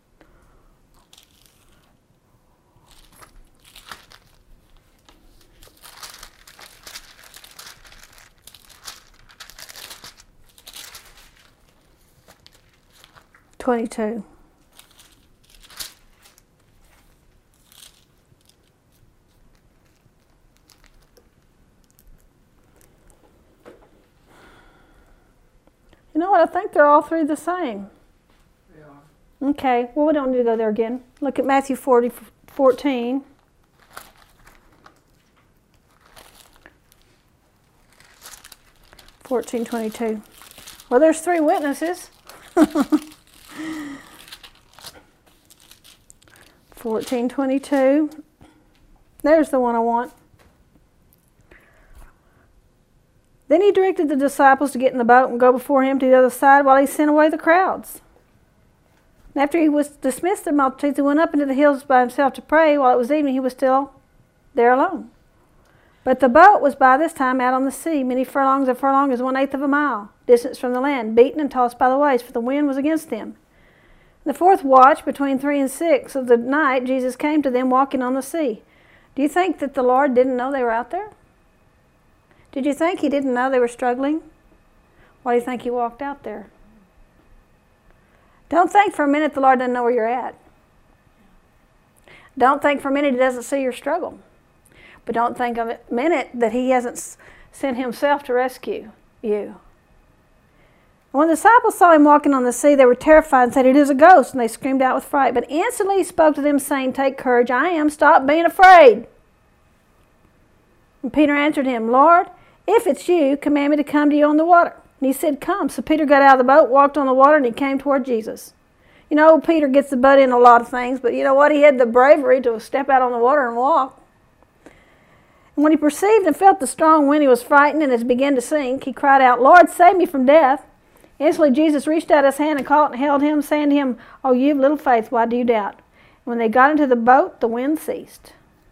twenty-two. You know what? I think they're all three the same.
They are.
Okay. Well, we don't need to go there again. Look at Matthew forty, fourteen. fourteen twenty-two. Well, there's three witnesses. fourteen twenty-two. There's the one I want. Then he directed the disciples to get in the boat and go before him to the other side while he sent away the crowds. And after he was dismissed the multitudes, he went up into the hills by himself to pray. While it was evening, he was still there alone. But the boat was by this time out on the sea, many furlongs. A furlong is one eighth of a mile distance from the land, beaten and tossed by the waves, for the wind was against them. In the fourth watch, between three and six of the night, Jesus came to them walking on the sea. Do you think that the Lord didn't know they were out there? Did you think he didn't know they were struggling? Why do you think he walked out there? Don't think for a minute the Lord doesn't know where you're at. Don't think for a minute he doesn't see your struggle. But don't think of a minute that he hasn't sent himself to rescue you. When the disciples saw him walking on the sea, they were terrified and said, "It is a ghost," and they screamed out with fright. But instantly he spoke to them, saying, "Take courage, I am, stop being afraid." And Peter answered him, "Lord, if it's you, command me to come to you on the water." And he said, "Come." So Peter got out of the boat, walked on the water, and he came toward Jesus. You know, Peter gets the butt in a lot of things, but you know what? He had the bravery to step out on the water and walk. And when he perceived and felt the strong wind, he was frightened, and as he began to sink, he cried out, "Lord, save me from death." Instantly Jesus reached out his hand and caught and held him, saying to him, "Oh, you of little faith, why do you doubt?" And when they got into the boat, the wind ceased.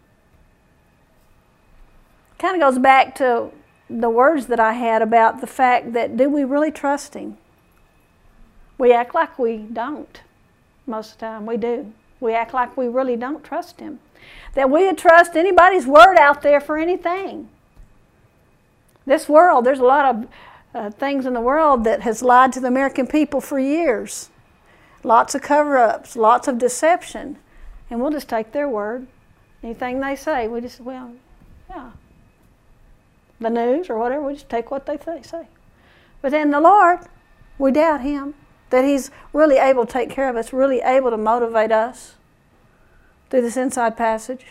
Kind of goes back to the words that I had about the fact that, do we really trust him? We act like we don't. Most of the time we do. We act like we really don't trust him. That we would trust anybody's word out there for anything. This world, there's a lot of uh, things in the world that has lied to the American people for years. Lots of cover-ups, lots of deception. And we'll just take their word. Anything they say, we just, well, yeah. The news or whatever, we just take what they say. But then the Lord, we doubt him. That he's really able to take care of us, really able to motivate us through this inside passage.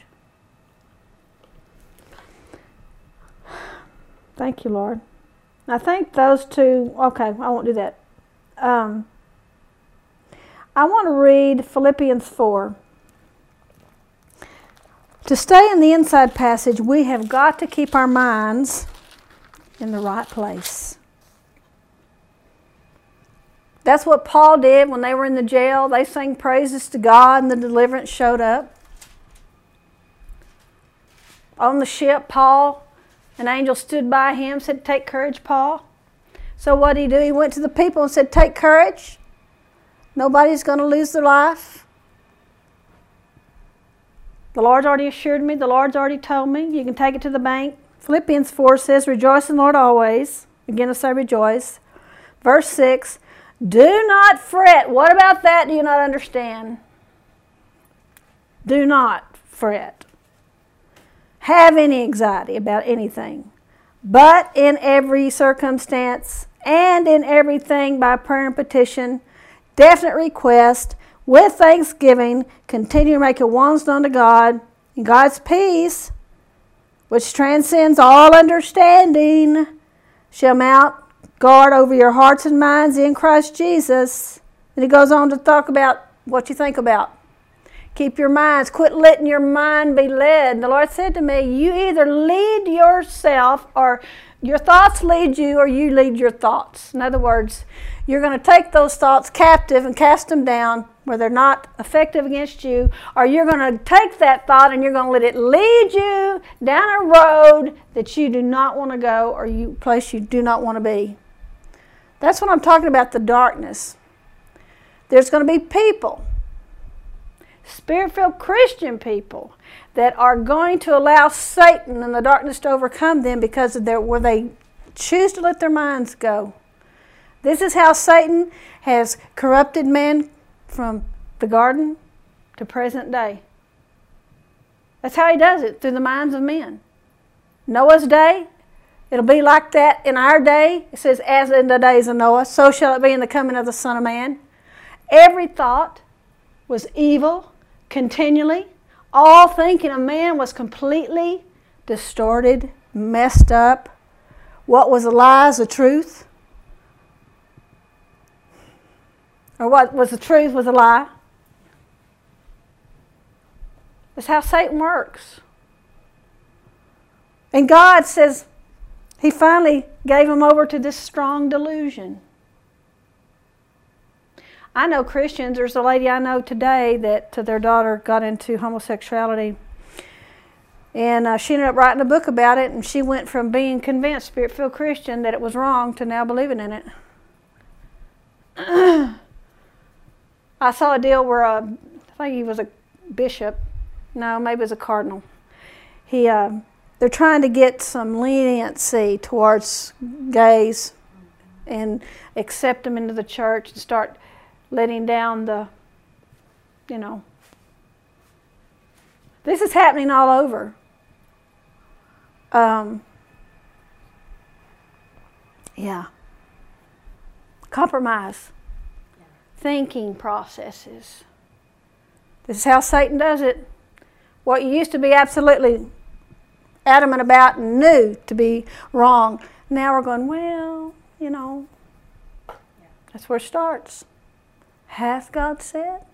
Thank you, Lord. I think those two, okay, I won't do that. Um, I want to read Philippians four. To stay in the inside passage, we have got to keep our minds in the right place. That's what Paul did when they were in the jail. They sang praises to God and the deliverance showed up. On the ship, Paul, an angel stood by him, said, "Take courage, Paul." So what did he do? He went to the people and said, "Take courage. Nobody's going to lose their life. The Lord's already assured me. The Lord's already told me. You can take it to the bank." Philippians four says, "Rejoice in the Lord always." Again, I say rejoice. Verse six, "Do not fret." What about that do you not understand? Do not fret. Have any anxiety about anything. But in every circumstance and in everything by prayer and petition, definite request, with thanksgiving, continue to make your wants known to God. And God's peace, which transcends all understanding, shall mount guard over your hearts and minds in Christ Jesus. And he goes on to talk about what you think about. Keep your minds. Quit letting your mind be led. And the Lord said to me, you either lead yourself, or your thoughts lead you, or you lead your thoughts. In other words, you're going to take those thoughts captive and cast them down where they're not effective against you, or you're going to take that thought and you're going to let it lead you down a road that you do not want to go, or you place you do not want to be. That's what I'm talking about, the darkness. There's going to be people, Spirit-filled Christian people, that are going to allow Satan and the darkness to overcome them because of their, where they choose to let their minds go. This is how Satan has corrupted man from the garden to present day. That's how he does it, through the minds of men. Noah's day, It'll be like that in our day. It says, as in the days of Noah, so shall it be in the coming of the Son of Man. Every thought was evil continually. All thinking of man was completely distorted, messed up. What was a lie is the truth. Or what was the truth was a lie. That's how Satan works. And God says he finally gave him over to this strong delusion. I know Christians, there's a lady I know today that their daughter got into homosexuality. And uh, she ended up writing a book about it, and she went from being convinced, Spirit-filled Christian, that it was wrong to now believing in it. I saw a deal where, uh, I think he was a bishop. No, maybe it was a cardinal. He, uh, they're trying to get some leniency towards gays and accept them into the church and start letting down the, you know. This is happening all over. Um, yeah. Compromise. Yeah. Thinking processes. This is how Satan does it. What you used to be absolutely adamant about and knew to be wrong, now we're going, well, you know, yeah. That's where it starts. Hath God said?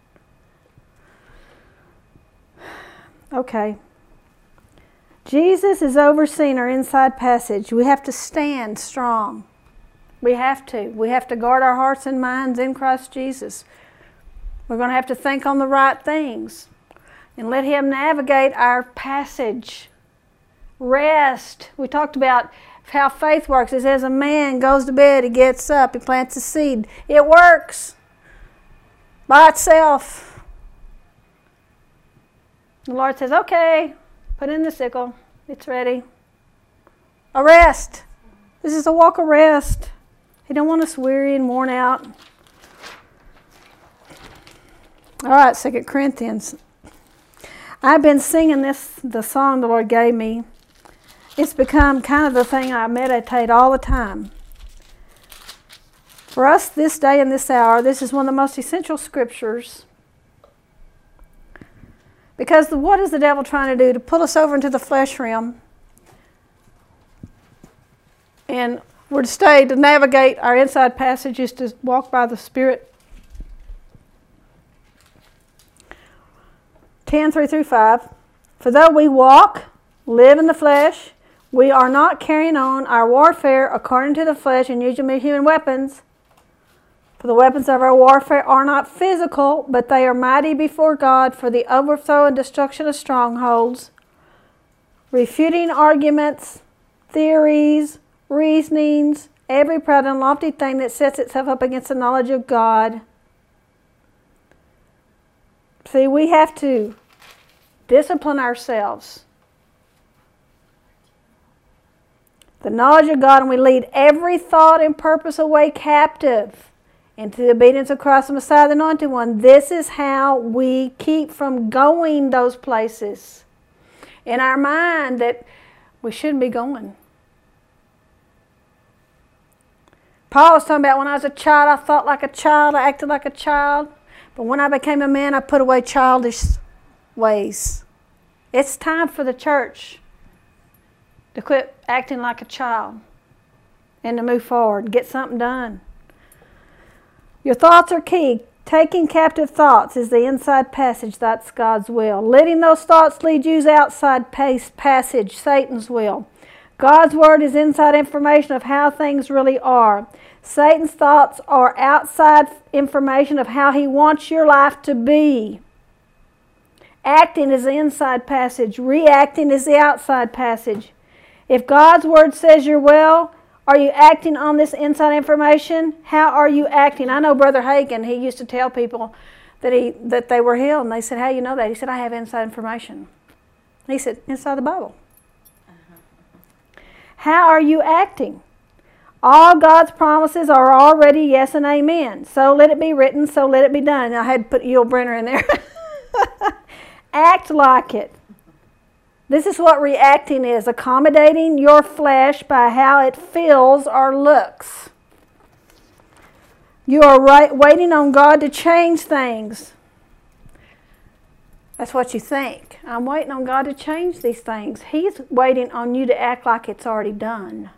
Okay. Jesus is overseeing our inside passage. We have to stand strong. We have to. We have to guard our hearts and minds in Christ Jesus. We're going to have to think on the right things and let Him navigate our passage. Rest. We talked about how faith works. It says a man goes to bed, he gets up, he plants a seed. It works by itself. The Lord says, okay, put in the sickle. It's ready. A rest. This is a walk of rest. He don't want us weary and worn out. All right, Second Corinthians. I've been singing this, the song the Lord gave me. It's become kind of the thing I meditate all the time. For us this day and this hour, this is one of the most essential scriptures. Because the, what is the devil trying to do? To pull us over into the flesh realm. And we're to stay, to navigate our inside passages, to walk by the Spirit. ten, three through five. For though we walk, live in the flesh, we are not carrying on our warfare according to the flesh and using human weapons. For the weapons of our warfare are not physical, but they are mighty before God for the overthrow and destruction of strongholds, refuting arguments, theories, reasonings, every proud and lofty thing that sets itself up against the knowledge of God. See, we have to discipline ourselves. The knowledge of God, and we lead every thought and purpose away captive into the obedience of Christ the Messiah, the Anointed One. This is how we keep from going those places in our mind that we shouldn't be going. Paul was talking about when I was a child, I thought like a child, I acted like a child. But when I became a man, I put away childish ways. It's time for the church to quit acting like a child and to move forward and get something done. Your thoughts are key. Taking captive thoughts is the inside passage. That's God's will. Letting those thoughts lead you is outside passage, Satan's will. God's word is inside information of how things really are. Satan's thoughts are outside information of how he wants your life to be. Acting is the inside passage. Reacting is the outside passage. If God's word says you're well, are you acting on this inside information? How are you acting? I know Brother Hagin, he used to tell people that he that they were healed, and they said, how do you know that? He said, I have inside information. He said, inside the Bible. Uh-huh. How are you acting? All God's promises are already yes and amen. So let it be written, so let it be done. I had to put Yul Brynner in there. Act like it. This is what reacting is, accommodating your flesh by how it feels or looks. You are right, waiting on God to change things. That's what you think. I'm waiting on God to change these things. He's waiting on you to act like it's already done.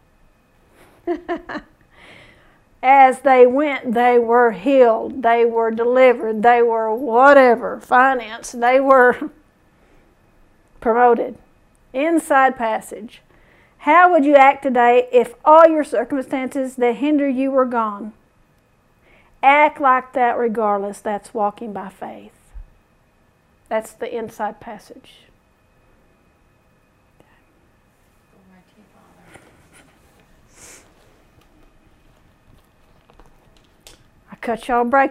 As they went, they were healed. They were delivered. They were whatever, financed. They were promoted. Inside passage. How would you act today if all your circumstances that hinder you were gone? Act like that regardless. That's walking by faith. That's the inside passage. I cut y'all a break.